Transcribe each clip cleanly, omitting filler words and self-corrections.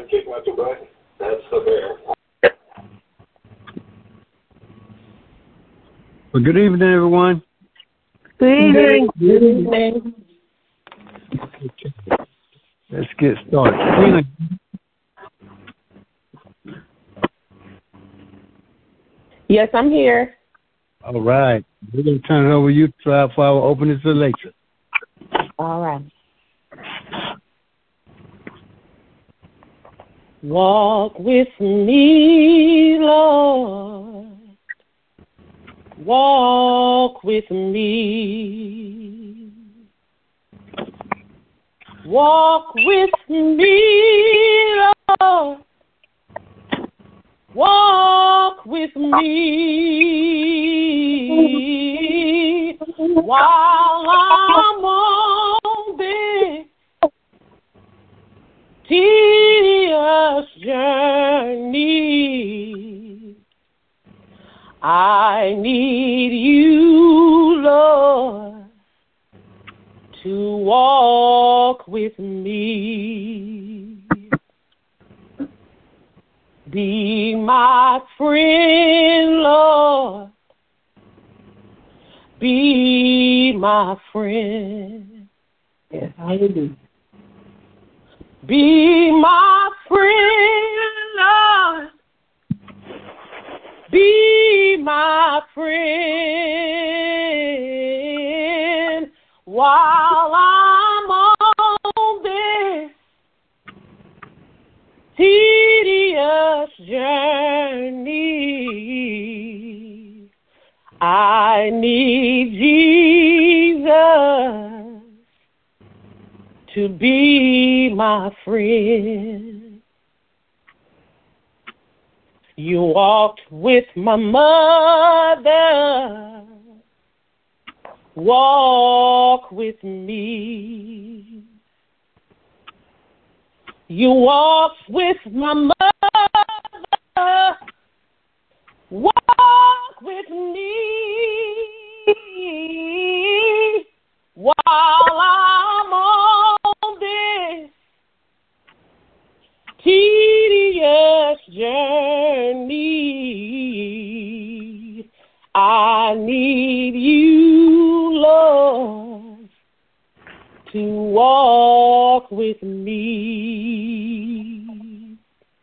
kick him out the butt. That's the bear. Well, good evening, everyone. Good evening. Good evening. Let's get started. Yes, I'm here. All right. We're going to turn it over to you for our opening selection. All right. Walk with me, Lord. Walk with me. Walk with me, Lord. Walk with me while I'm on this tedious journey. I need you, Lord, to walk with me. Be my friend, Lord. Be my friend. Yes, hallelujah. Be my friend, Lord. Be my friend while I'm on this tedious journey. I need Jesus to be my friend. You walked with my mother. Walk with me. You walked with my mother. Walk with me while I'm on this tedious journey. I need you, Lord, to walk with me.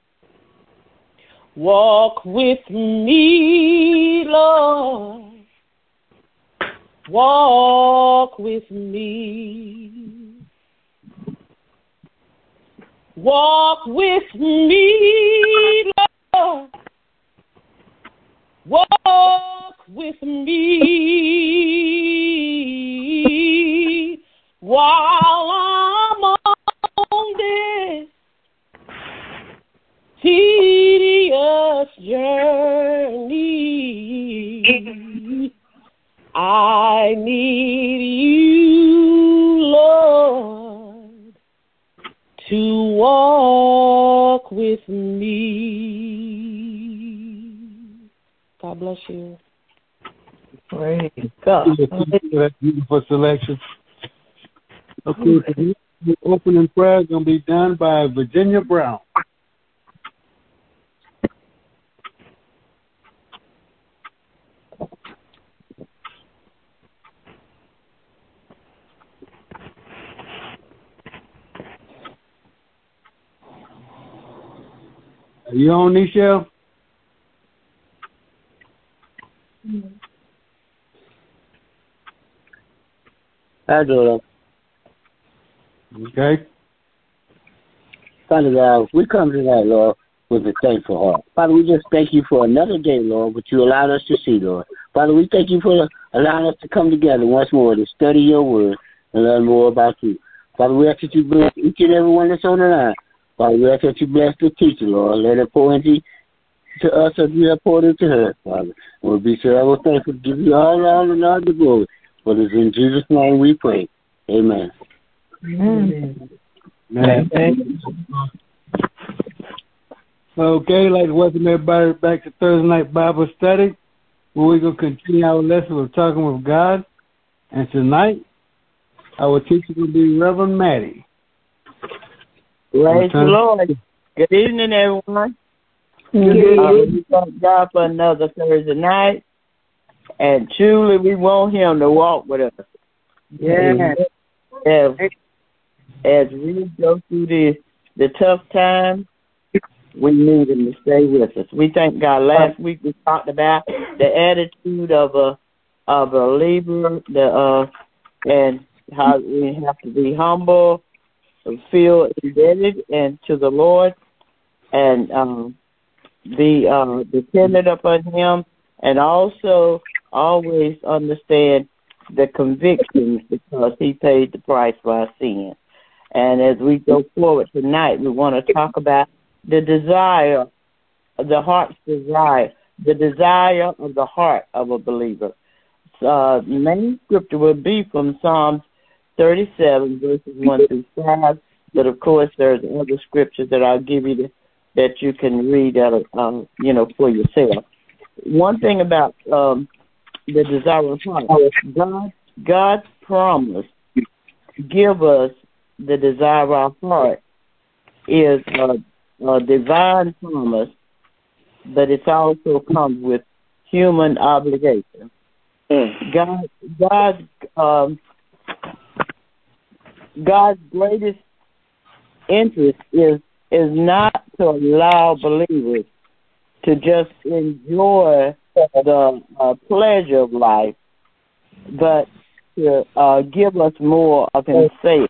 Walk with me, Lord. Walk with me. Walk with me, Lord. Walk with me while I'm on this tedious journey. I need you, Lord, to walk with me. God bless you. Praise God. That beautiful selection. Okay, the opening prayer is going to be done by Virginia Brown. Are you on, Nichelle? Hi, Lord. Okay. Father God, we come tonight, Lord, with a thankful heart. Father, we just thank you for another day, Lord, which you allowed us to see, Lord. Father, we thank you for allowing us to come together once more to study your word and learn more about you. Father, we ask that you bless each and every one that's on the line. Father, we ask that you bless the teacher, Lord. Let her pour into to us as you have poured into her, Father. And we'll be so ever thankful to give you all and all the glory. For it's in Jesus' name we pray. Amen. Amen. Amen. Okay, I'd like to welcome everybody back to Thursday Night Bible Study, where we're going to continue our lesson of talking with God. And tonight, our teacher will be Reverend Maddie. Praise the Lord. Good evening, everyone. Good. We thank God for another Thursday night, and truly we want Him to walk with us. Yeah. As we go through the tough times, we need Him to stay with us. We thank God. Last week we talked about the attitude of a believer, and how we have to be humble, feel indebted and to the Lord, and be dependent upon Him, and also always understand the convictions because He paid the price for our sin. And as we go forward tonight, we want to talk about the desire, the heart's desire, the desire of the heart of a believer. The main scripture will be from Psalms 37, verses 1 through 5. But, of course, there's other scriptures that I'll give you that you can read for yourself. One thing about the desire of the heart, God's promise to give us the desire of our heart is a divine promise, but it also comes with human obligation. God's greatest interest is not to allow believers to just enjoy the pleasure of life, but to give us more of Himself.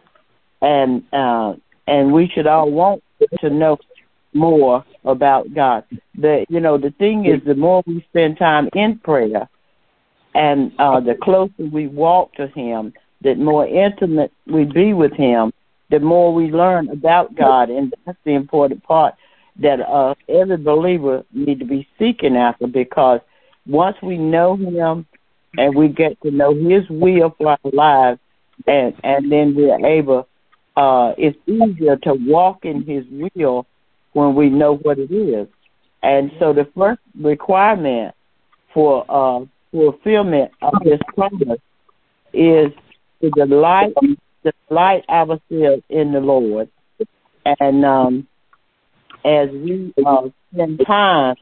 And we should all want to know more about God. The thing is, the more we spend time in prayer, and the closer we walk to Him, the more intimate we be with Him, the more we learn about God. And that's the important part that every believer need to be seeking after, because once we know Him and we get to know His will for our lives, and then we're able, it's easier to walk in His will when we know what it is. And so the first requirement for fulfillment of this promise is to delight ourselves in the Lord. And as we spend time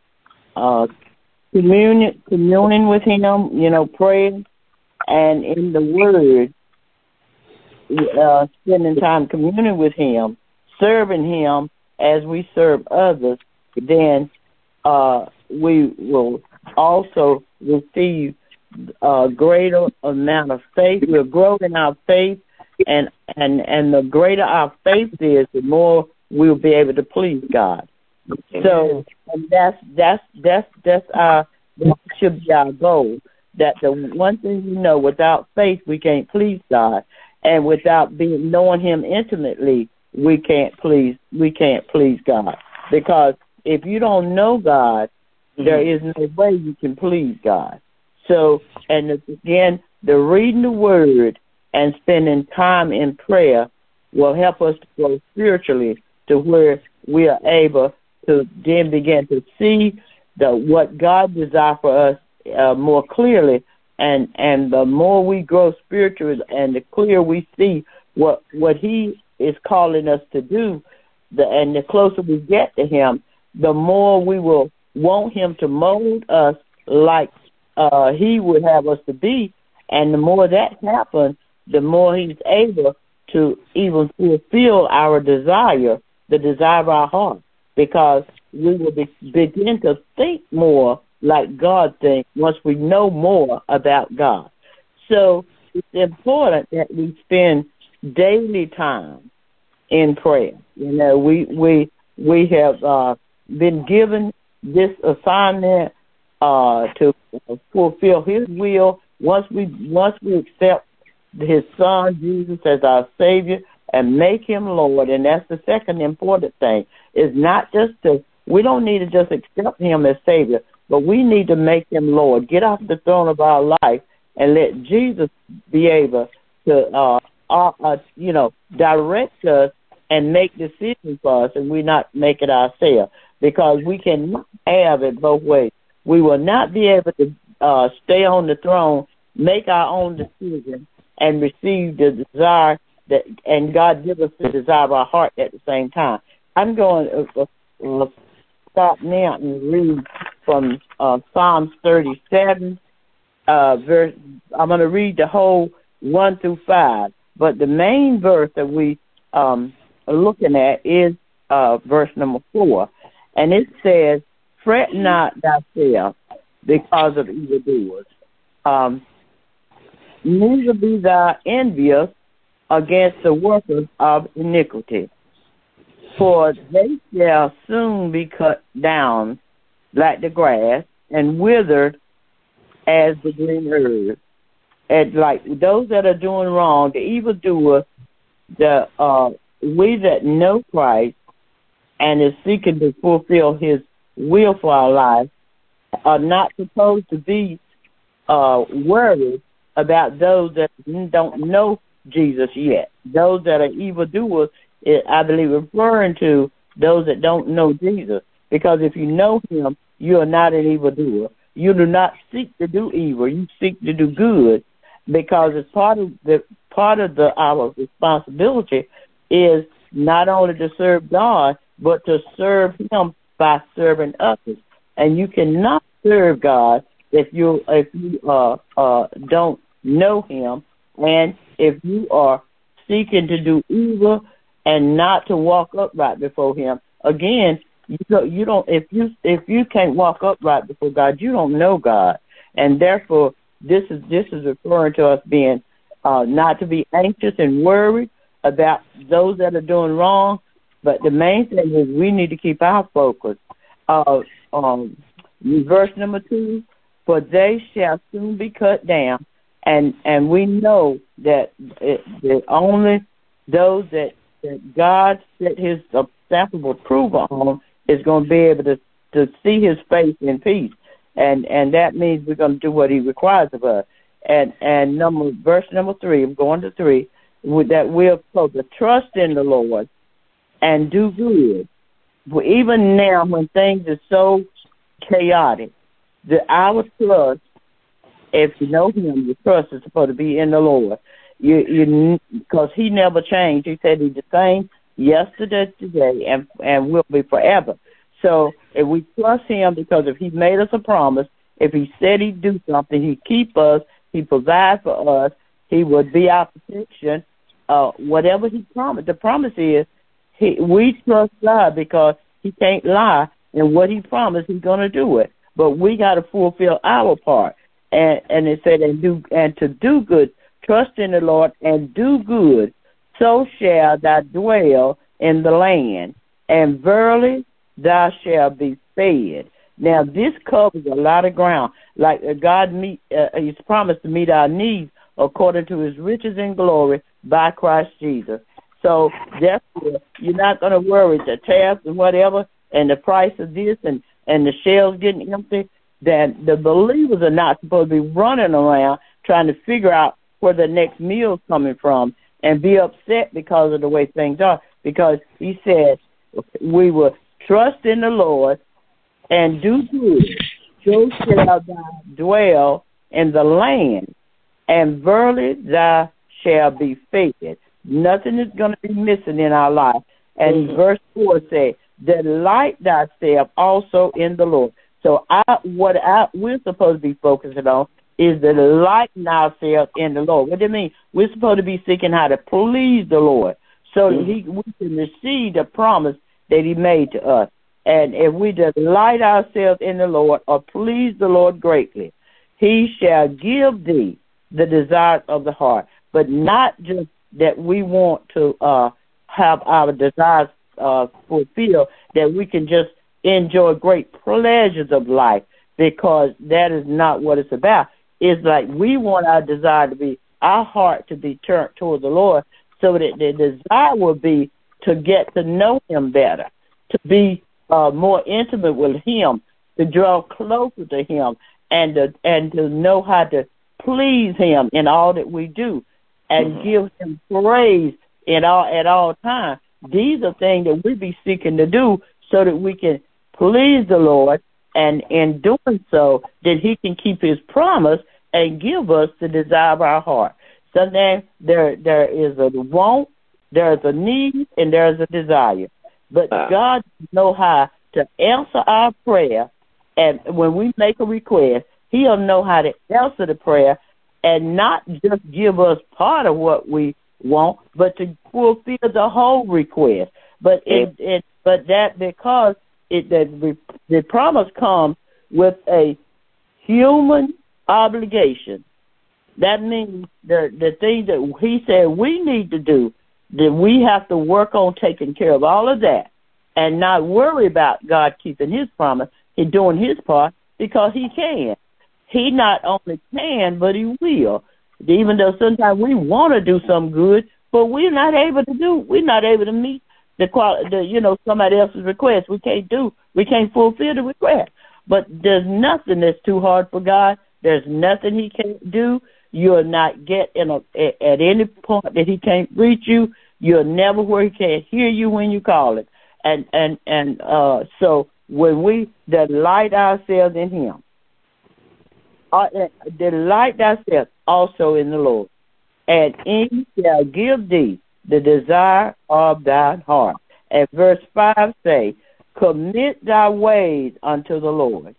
communing with Him, praying, and in the Word, spending time communing with Him, serving Him as we serve others, then we will also receive a greater amount of faith. We'll grow in our faith, and the greater our faith is, the more we'll be able to please God. So that should be our goal. That the one thing without faith we can't please God, and without knowing Him intimately, we can't please God. Because if you don't know God, there is no way you can please God. So, and again, the reading the Word and spending time in prayer will help us to grow spiritually to where we are able to then begin to see what God desires for us more clearly. And the more we grow spiritually and the clearer we see what He is calling us to do, and the closer we get to Him, the more we will want Him to mold us like He would have us to be. And the more that happens, the more He's able to even fulfill our desire, the desire of our heart, because we will begin to think more like God thinks once we know more about God. So it's important that we spend daily time in prayer. We have been given this assignment to fulfill His will. Once we accept His Son Jesus as our Savior and make Him Lord, and that's the second important thing. Is not just we don't need to just accept Him as Savior, but we need to make Him Lord. Get off the throne of our life and let Jesus be able to direct us and make decisions for us, and we not make it ourselves, because we cannot have it both ways. We will not be able to stay on the throne, make our own decisions, and receive the desire and God give us the desire of our heart at the same time. I'm going to stop now and read from Psalms 37. Verse. I'm going to read the whole 1 through 5. But the main verse that we are looking at is verse number 4. And it says, "Fret not thyself because of evildoers. Neither be thou envious against the workers of iniquity. For they shall soon be cut down like the grass and withered as the green herb." And like those that are doing wrong, the evildoers, we that know Christ and is seeking to fulfill His will for our life are not supposed to be worried about those that don't know Jesus yet. Those that are evildoers, I believe, referring to those that don't know Jesus. Because if you know Him, you are not an evildoer. You do not seek to do evil. You seek to do good, because it's part of our responsibility is not only to serve God, but to serve Him by serving others. And you cannot serve God if you don't know Him, and if you are seeking to do evil and not to walk upright before Him. Again, you don't. If you can't walk upright before God, you don't know God, and therefore this is referring to us being not to be anxious and worried about those that are doing wrong. But the main thing is we need to keep our focus. Verse number 2, "For they shall soon be cut down," and we know that only those that God set His stamp of approval on is going to be able to see His face in peace, and that means we're going to do what He requires of us. And verse number 3, I'm going to 3, that we're supposed to trust in the Lord and do good. But even now, when things are so chaotic, our trust, if you know Him, your trust is supposed to be in the Lord. Because He never changed. He said He's the same yesterday, today, and will be forever. So if we trust Him, because if He made us a promise, if He said He'd do something, He'd keep us, He provides for us, He would be our protection. Whatever He promised, the promise is we trust God because He can't lie, and what He promised, He's going to do it. But we got to fulfill our part. And it said, and to do good, trust in the Lord and do good, so shall thou dwell in the land, and verily thou shalt be fed. Now, this covers a lot of ground. Like God He's promised to meet our needs according to His riches and glory by Christ Jesus. So, therefore, you're not going to worry the tariffs and whatever, and the price of this, and the shelves getting empty. That the believers are not supposed to be running around trying to figure out where the next meal's coming from and be upset because of the way things are. Because He said we will trust in the Lord and do good, so shall thou dwell in the land, and verily thou shalt be fed. Nothing is going to be missing in our life. And verse 4 says, "Delight thyself also in the Lord." So we're supposed to be focusing on is delighting ourselves in the Lord. What do you mean? We're supposed to be seeking how to please the Lord so that we can receive the promise that He made to us. And if we delight ourselves in the Lord or please the Lord greatly, He shall give thee the desires of the heart. But not just that we want to have our desires fulfilled, that we can just enjoy great pleasures of life, because that is not what it's about. It's like we want our desire to be, our heart to be turned toward the Lord, so that the desire will be to get to know Him better, to be more intimate with Him, to draw closer to Him, and to know how to please Him in all that we do, and give Him praise at all times. These are things that we be seeking to do so that we can please the Lord, and in doing so, that He can keep His promise and give us the desire of our heart. Sometimes there is a want, there is a need, and there is a desire. But God knows how to answer our prayer, and when we make a request, He'll know how to answer the prayer and not just give us part of what we want, but to fulfill the whole request. But the promise comes with a human obligation. That means the thing that He said we need to do, that we have to work on taking care of all of that and not worry about God keeping His promise and doing His part, because He can. He not only can, but He will. Even though sometimes we want to do some good, but we're not able to meet somebody else's request. We can't fulfill the request. But there's nothing that's too hard for God. There's nothing He can't do. You'll not get at any point that He can't reach you. You're never where He can't hear you when you call it. So when we delight ourselves in Him, delight thyself also in the Lord, and He shall give thee the desire of thine heart. And verse 5 say, commit thy ways unto the Lord.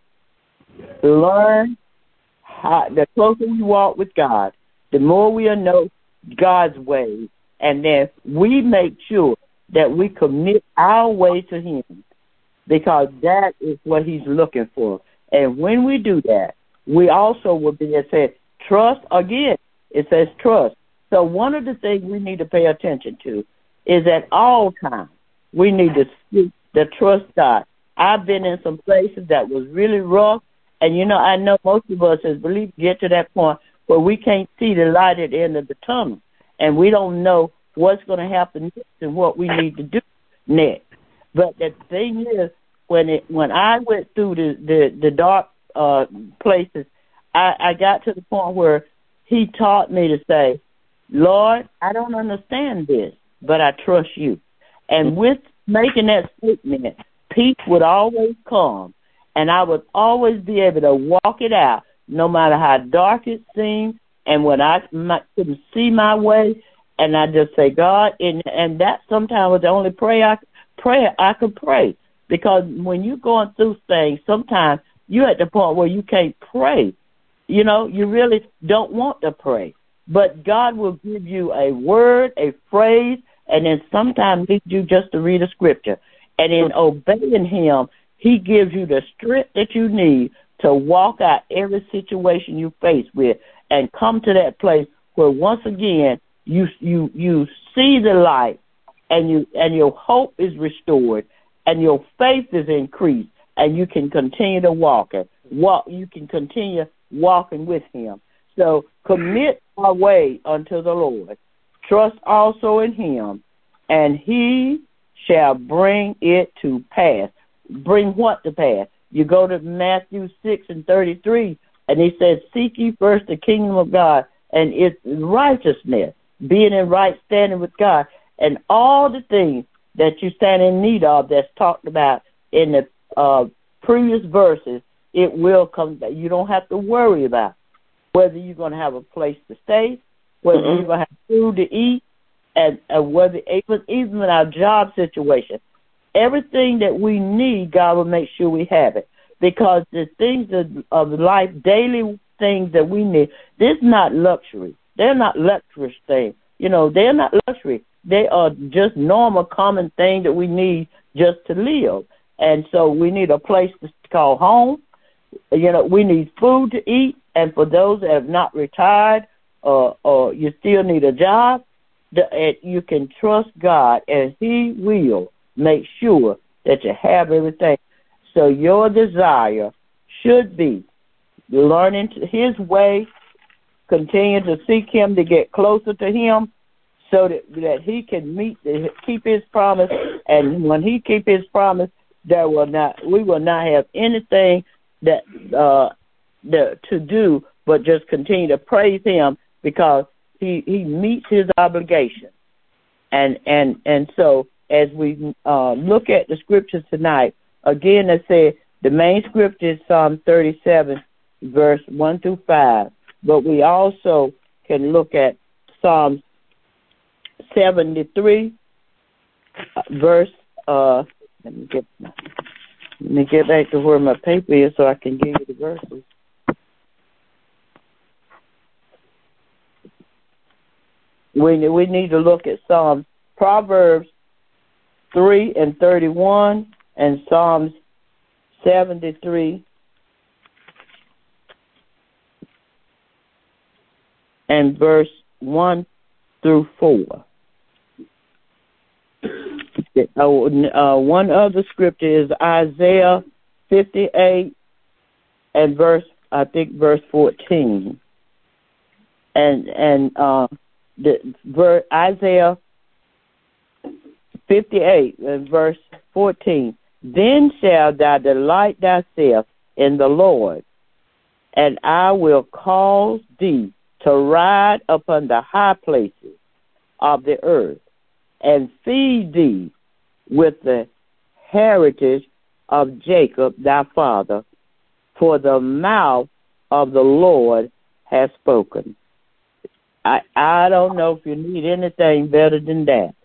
Learn how, the closer we walk with God, the more we'll know God's ways, and then we make sure that we commit our way to Him, because that is what He's looking for. And when we do that, we also will be, it says, trust. Again, it says trust. So one of the things we need to pay attention to is at all times we need to speak the trust God. I've been in some places that was really rough, and I know most of us as believers get to that point where we can't see the light at the end of the tunnel, and we don't know what's going to happen next and what we need to do next. But the thing is, when I went through the dark places, I got to the point where He taught me to say, Lord, I don't understand this, but I trust You. And with making that statement, peace would always come, and I would always be able to walk it out, no matter how dark it seemed, and when I couldn't see my way, and I just say, God, and that sometimes was the only prayer I could pray, because when you're going through things, sometimes you're at the point where you can't pray. You really don't want to pray. But God will give you a word, a phrase, and then sometimes lead you just to read a scripture. And in obeying Him, He gives you the strength that you need to walk out every situation you face with and come to that place where once again you see the light, and your hope is restored, and your faith is increased, and you can continue to walk. You can continue walking with Him. So commit our way unto the Lord. Trust also in Him, and He shall bring it to pass. Bring what to pass? You go to Matthew 6:33, and He says, seek ye first the kingdom of God and its righteousness, being in right standing with God, and all the things that you stand in need of that's talked about in the previous verses, it will come. You don't have to worry about whether you're going to have a place to stay, whether you're going to have food to eat, and whether even in our job situation, everything that we need, God will make sure we have it. Because the things of life, daily things that we need, this is not luxury. They're not luxurious things. They're not luxury. They are just normal, common things that we need just to live. And so we need a place to call home. We need food to eat. And for those that have not retired or you still need a job, you can trust God, and He will make sure that you have everything. So your desire should be learning His way, continue to seek Him to get closer to Him, so that He can keep His promise. And when He keep His promise, we will not have anything to do but just continue to praise Him, because He meets His obligation. And so as we look at the scriptures tonight, again, I say the main scripture is Psalm 37, verse 1 through 5. But we also can look at Psalm 73, verse let me get back to where my paper is so I can give you the verses. We need to look at Psalms, Proverbs 3:31 and Psalms 73 and verse 1 through 4. One other scripture is Isaiah 58 and verse 14. Isaiah 58 and verse 14. Then shalt thou delight thyself in the Lord, and I will cause thee to ride upon the high places of the earth, and feed thee with the heritage of Jacob thy father, for the mouth of the Lord has spoken. I don't know if you need anything better than that.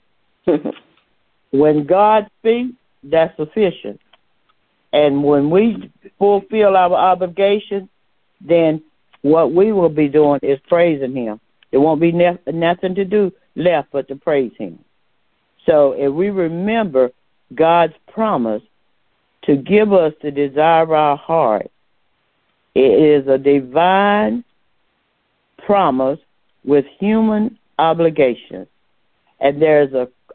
When God speaks, that's sufficient. And when we fulfill our obligation, then what we will be doing is praising him. There won't be nothing to do left but to praise him. So if we remember God's promise to give us the desire of our heart, it is a divine promise with human obligations. And there's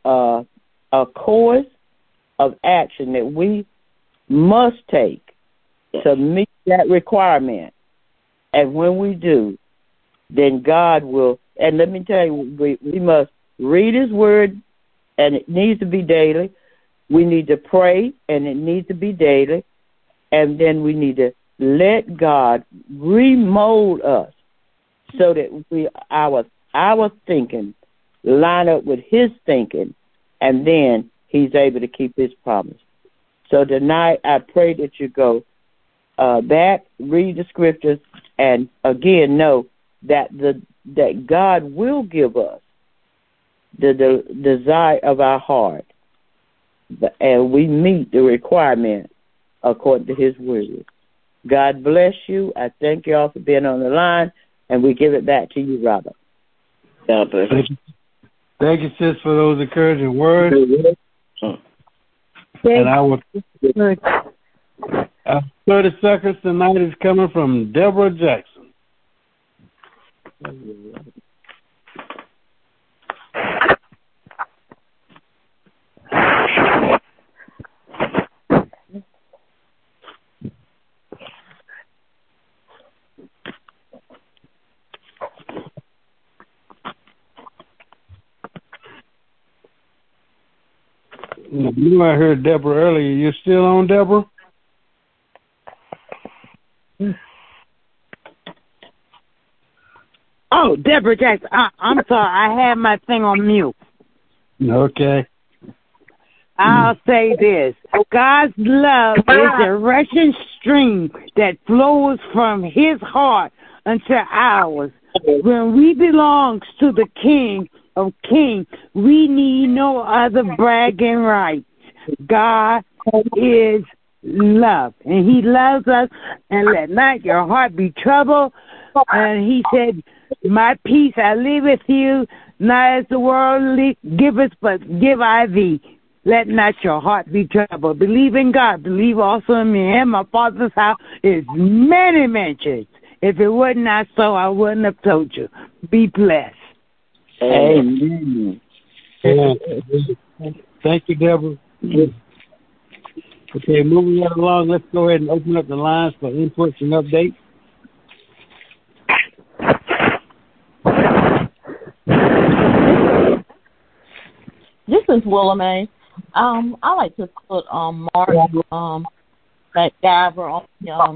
a course of action that we must take to meet that requirement. And when we do, then God will, and let me tell you, we must read his word, and it needs to be daily. We need to pray, and it needs to be daily. And then we need to let God remold us so that our thinking line up with his thinking, and then he's able to keep his promise. So tonight I pray that you go back, read the scriptures, and again know that that God will give us the desire of our heart, and we meet the requirement according to his word. God bless you. I thank you all for being on the line, and we give it back to you, Robert. God bless you. Thank you, sis, for those encouraging words. And I will 30 seconds tonight is coming from Deborah Jackson. You know, I heard Deborah earlier. You still on, Deborah? Oh, Deborah Jackson. I'm sorry. I had my thing on mute. Okay. I'll say this. God's love is a rushing stream that flows from his heart unto ours. When we belong to the King of Kings, we need no other bragging rights. God is love, and he loves us, and let not your heart be troubled. And he said, my peace I leave with you, not as the world giveth, but give I thee. Let not your heart be troubled. Believe in God. Believe also in me. In my Father's house is many mansions. If it were not so, I wouldn't have told you. Be blessed. Amen. Amen. Thank you, Deborah. Okay, moving right along, let's go ahead and open up the lines for inputs and updates. This is Willa Mae. I like to put Mark McGyver on.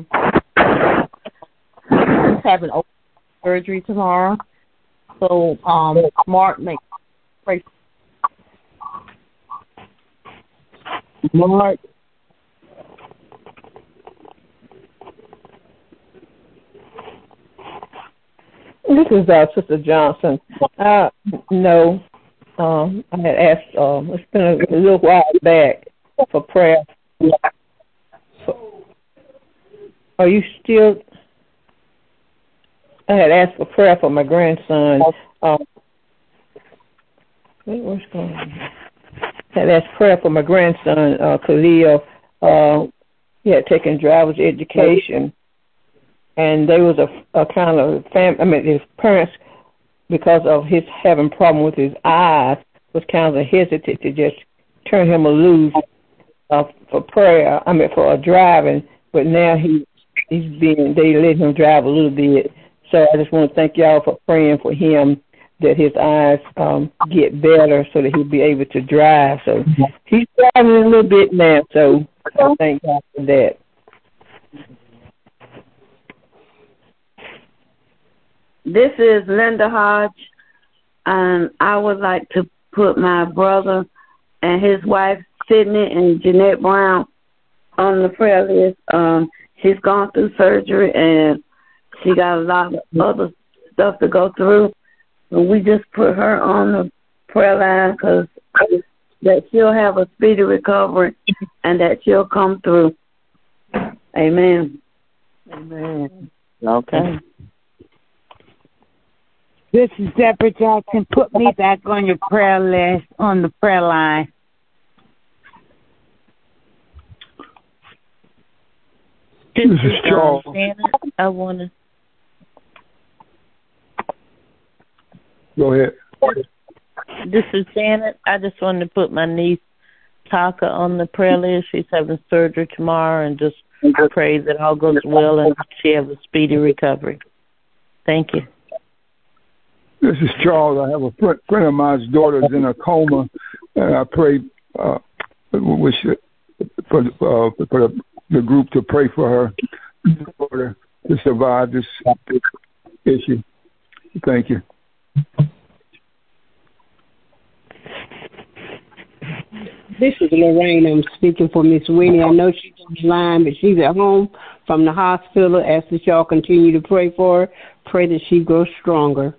He's having open surgery tomorrow, so Mark makes pray. Mark. This is Sister Johnson. No, I had asked, it's been a little while back for prayer. Are you still? I had asked for prayer for my grandson. What's going on? I had asked prayer for my grandson, Khalil. He had taken driver's education, and there was a kind of his parents, because of his having problem with his eyes, was kind of hesitant to just turn him loose for prayer. For driving. But now they let him drive a little bit. So I just want to thank y'all for praying for him, that his eyes get better so that he'll be able to drive. So he's driving a little bit now. So I thank God for that. This is Linda Hodge, and I would like to put my brother and his wife, Sydney and Jeanette Brown, on the prayer list. She's gone through surgery, and she got a lot of other stuff to go through. And we just put her on the prayer line because that she'll have a speedy recovery and that she'll come through. Amen. Amen. Okay. This is Deborah Jackson. Put me back on your prayer list, on the prayer line. This is Charles. I want to. Go ahead. This is Janet. I just wanted to put my niece Taka on the prayer list. She's having surgery tomorrow, and just pray that all goes well and she has a speedy recovery. Thank you. This is Charles. I have a friend of mine's daughter is in a coma, and I pray for the group to pray for her daughter to survive this issue. Thank you. This is Lorraine. I'm speaking for Miss Winnie. I know she's on the line, but she's at home from the hospital. Ask that y'all continue to pray for her. Pray that she grows stronger.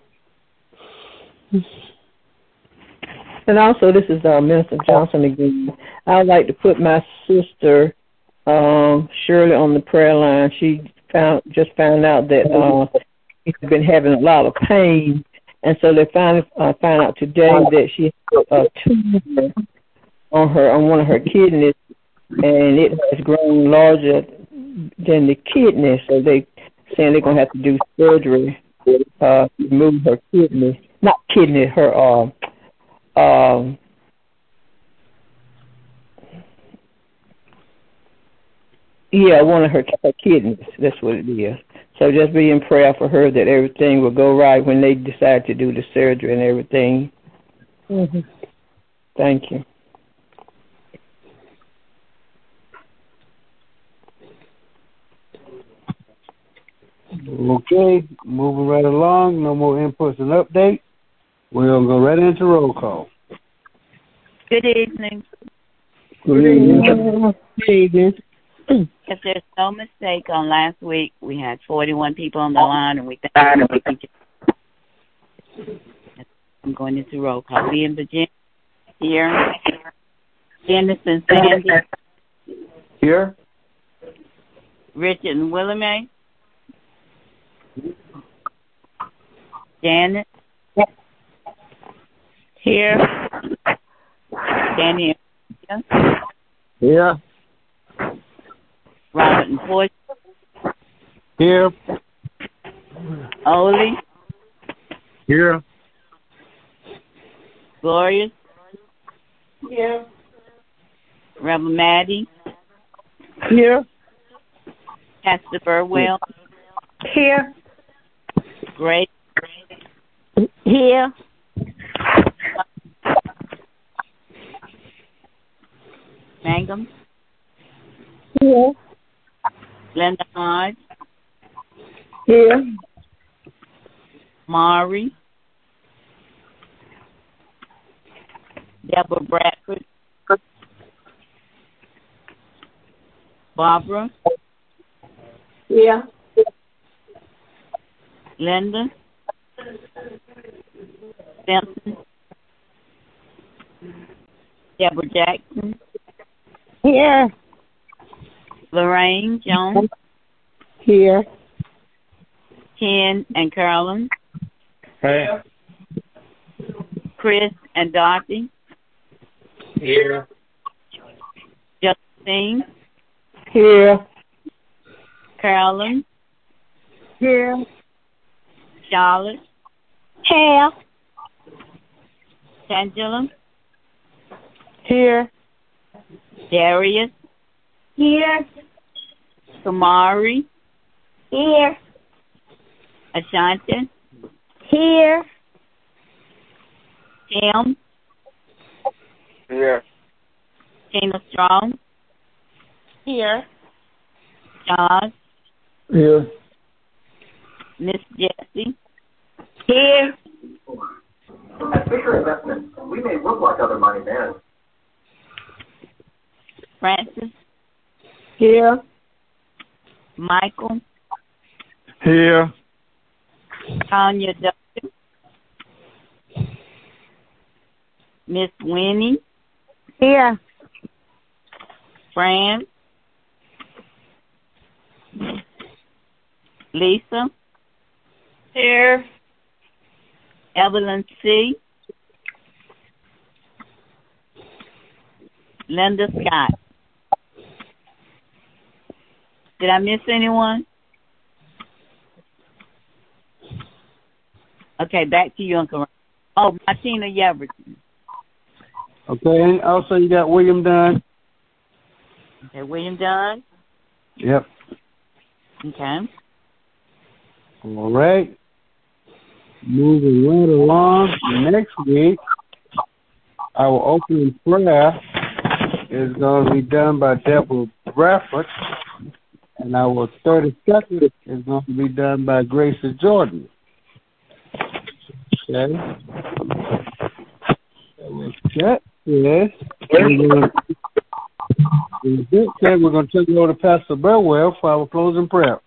And also, this is Minister Johnson again. I would like to put my sister Shirley on the prayer line. She just found out that she's been having a lot of pain, and so they finally found out today that she has a tumor on one of her kidneys, and it has grown larger than the kidney. So they saying they're gonna have to do surgery to remove her kidney. Not kidney, her one of her kidneys. That's what it is. So just be in prayer for her that everything will go right when they decide to do the surgery and everything. Mm-hmm. Thank you. Okay, moving right along. No more inputs and updates. We're going to go right into roll call. Good evening. Good evening. Good evening. If there's no mistake, on last week we had 41 people on the line, and we thank you. I'm going into roll call. We in Virginia. Here. Dennis and Sandy. Here. Richard and Willamette. Janet. Here. Danny. Here. Robert and Portia. Here. Oli. Here. Glorious. Here. Reverend Maddie. Here. Pastor Burwell. Here. Grace. Here. Mangum. Here. Linda Hodge. Here. Mari. Deborah Bradford. Barbara. Here. Linda. Simpson. Deborah Jackson. Here. Lorraine Jones. Here. Ken and Carolyn. Hey. Chris and Dorothy. Here. Justine. Here. Carolyn. Here. Charlotte. Here. Tangela. Here. Darius. Here. Kamari. Here. Ashanti. Here. Tim. Here. Tina Strong. Here. John. Here. Miss Jessie. Here. At Fisher Investments, we may look like other money men. Francis. Here. Michael. Here. Tanya W. Miss Winnie. Here. Fran. Lisa. Here. Evelyn C. Linda Scott. Did I miss anyone? Okay, back to you, Uncle Ron. Oh, Martina Yeverton. Okay, and also you got William Dunn. Okay, William Dunn. Yep. Okay. All right. Moving right along. Next week, our opening prayer is going to be done by Deborah Bradford, and our 32nd is going to be done by Grace Jordan. Okay. That is, we're going to turn it over to Pastor Burwell for our closing prayer.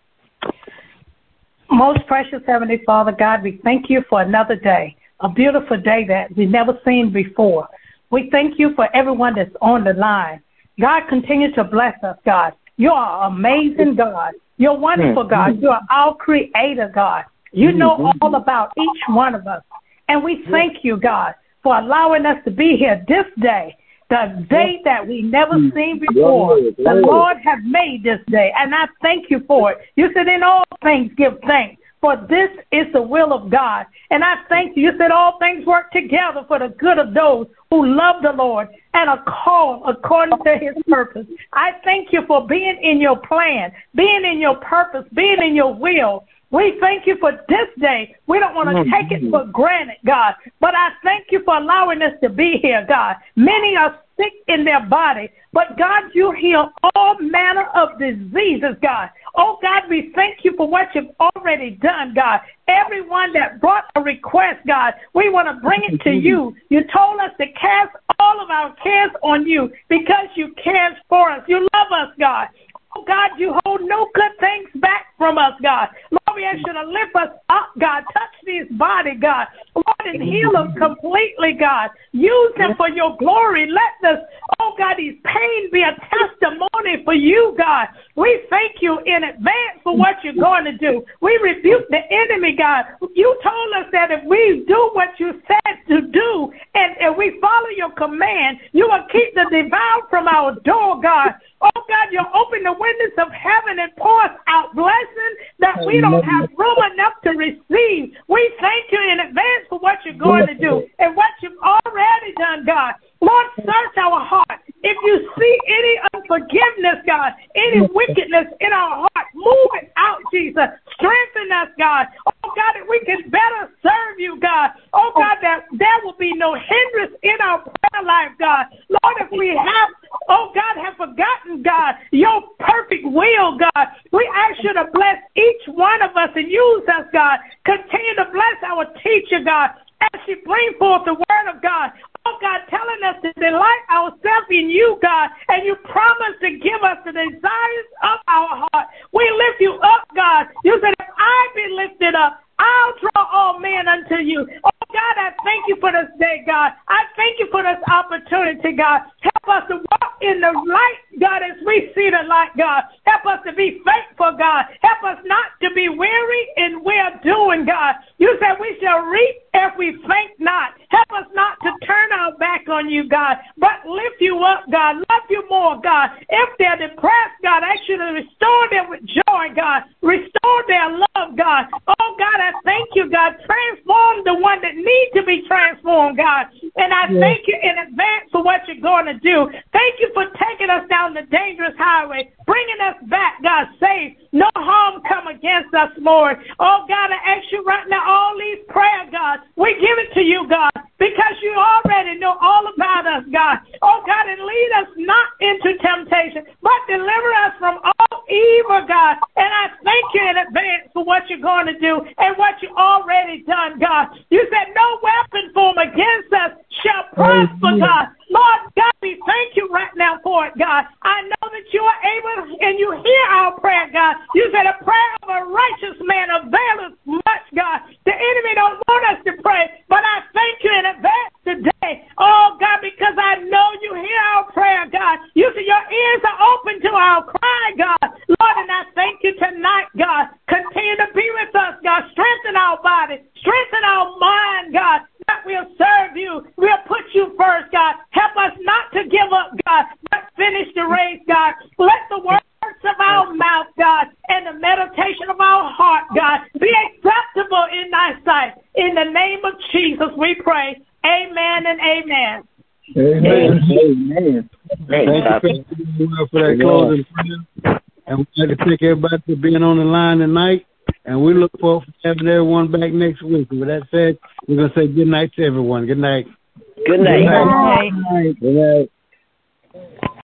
Most precious Heavenly Father, God, we thank you for another day, a beautiful day that we've never seen before. We thank you for everyone that's on the line. God, continue to bless us, God. You are amazing, God. You're wonderful, God. You are our creator, God. You know all about each one of us. And we thank you, God, for allowing us to be here this day, the day that we never seen before. The Lord have made this day, and I thank you for it. You said in all things give thanks, for this is the will of God. And I thank you. You said all things work together for the good of those who love the Lord and are called according to his purpose. I thank you for being in your plan, being in your purpose, being in your will. We thank you for this day. We don't want to take it for granted, God. But I thank you for allowing us to be here, God. Many are sick in their body, but God, you heal all manner of diseases, God. Oh, God, we thank you for what you've already done, God. Everyone that brought a request, God, we want to bring it to you. You told us to cast all of our cares on you because you care for us. You love us, God. Oh, God, you hold no good things back from us, God. Lord, we ask you to lift us up, God. Touch this body, God. Lord, and heal us completely, God. Use them for your glory. Let us, oh, God, these pain be a testimony for you, God. We thank you in advance for what you're going to do. We rebuke the enemy, God. You told us that if we do what you said to do and we follow your command, you will keep the devoured from our door, God. Oh, God, you open the windows of heaven and pour us out blessing that we don't have room enough to receive. We thank you in advance for what you're going to do and what you've already done, God. Lord, search our heart. If you see any unforgiveness, God, any wickedness in our heart, move it out, Jesus. Strengthen us, God. Oh, God, that we can better serve you, God. Oh, God, that there will be no hindrance in our prayer life, God. Lord, if we have, oh, God, have forgotten, God, your perfect will, God, we ask you to bless each one of us and use us, God. Continue to bless our teacher, God, as she brings forth the word of God. Oh, God, telling us to delight ourselves in you, God, and you promise to give us the desires of our heart. We lift you up, God. You said, if I be lifted up, I'll draw all men unto you. Oh, God, I thank you for this day, God. I thank you for this opportunity, God. Help us to walk in the light, God, as we see the light, God. Help us to be faithful, God. Help us not to be weary in well-doing, God. You said we shall reap if we faint not. Help us not to turn our back on you, God, but lift you up, God. Love you more, God. If they're depressed, God, I ask you to restore them with joy, God. Restore their love, God. Oh, God, I thank you, God. Transform the one that needs to be transformed, God. And I thank you in advance for what you're going to do. Thank you for taking us down the dangerous highway, bringing us back, God, safe. No harm come against us, Lord. Oh, God, I ask you right now, all these prayers, God, we give it to you, God, because you already know all about us, God. Oh, God, and lead us not into temptation, but deliver us from all evil, God. And I thank you in advance for what you're going to do and what you already done, God. You said no weapon formed against us shall prosper, God. Lord God, we thank you right now for it, God. I know that you are able and you hear our prayer, God. You said a prayer of a righteous man availeth much, God. The enemy don't want us to pray, but I thank you in advance today. Oh, God, because I know you hear our prayer, God. You said your ears are open to our cry, God. Lord, and I thank you tonight, God. Continue to be with us, God. Strengthen our body. Strengthen our mind, God. That we'll serve you. We'll put you first, God. Help us not to give up, God, but finish the race, God. Let the words of our mouth, God, and the meditation of our heart, God, be acceptable in thy sight. In the name of Jesus, we pray. Amen and amen. Amen. Amen. Thank you for that closing prayer. And we'd like to thank everybody for being on the line tonight. And we look forward to having everyone back next week. And with that said, we're going to say good night to everyone. Good night. Good night. Good night. Good night.